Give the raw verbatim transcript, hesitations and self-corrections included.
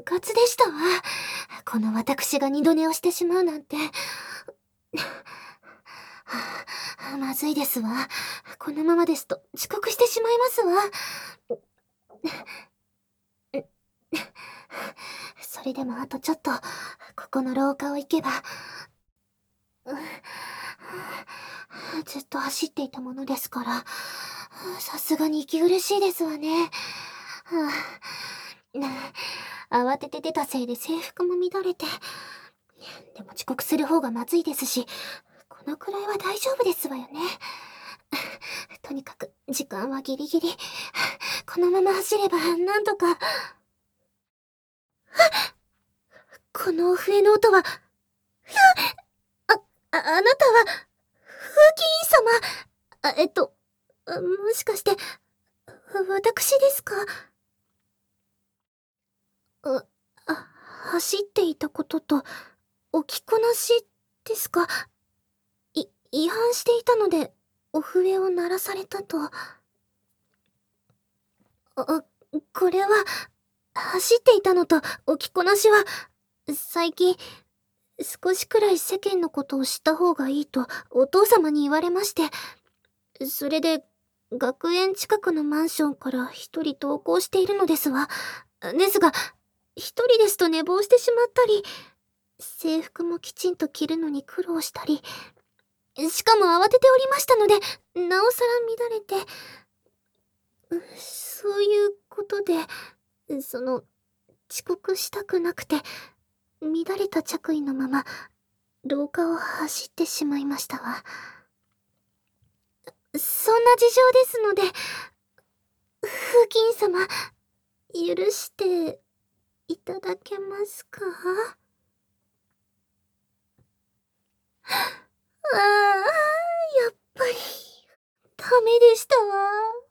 活でしたわ。この私が二度寝をしてしまうなんて。まずいですわ。このままですと遅刻してしまいますわ。それでもあとちょっと、ここの廊下を行けば、ずっと走っていたものですから、さすがに息苦しいですわね。慌てて出たせいで制服も乱れて、でも遅刻する方がまずいですし、このくらいは大丈夫ですわよね。とにかく時間はギリギリ。このまま走ればなんとか。このお笛の音は、あ、あ、あなたは、風紀委員様。あ、えっと、もしかして、私ですか？あ、あ、走っていたことと、置きこなしですか？い、違反していたので、お笛を鳴らされたと。あ、これは、走っていたのと置きこなしは、最近、少しくらい世間のことを知った方がいいとお父様に言われまして、それで、学園近くのマンションから一人登校しているのですわ。ですが、一人ですと寝坊してしまったり、制服もきちんと着るのに苦労したり、しかも慌てておりましたので、なおさら乱れて、そういうことで、その、遅刻したくなくて、乱れた着衣のまま、廊下を走ってしまいましたわ。そんな事情ですので、風紀委員様、許していただけますか？ああ、やっぱり、ダメでしたわ。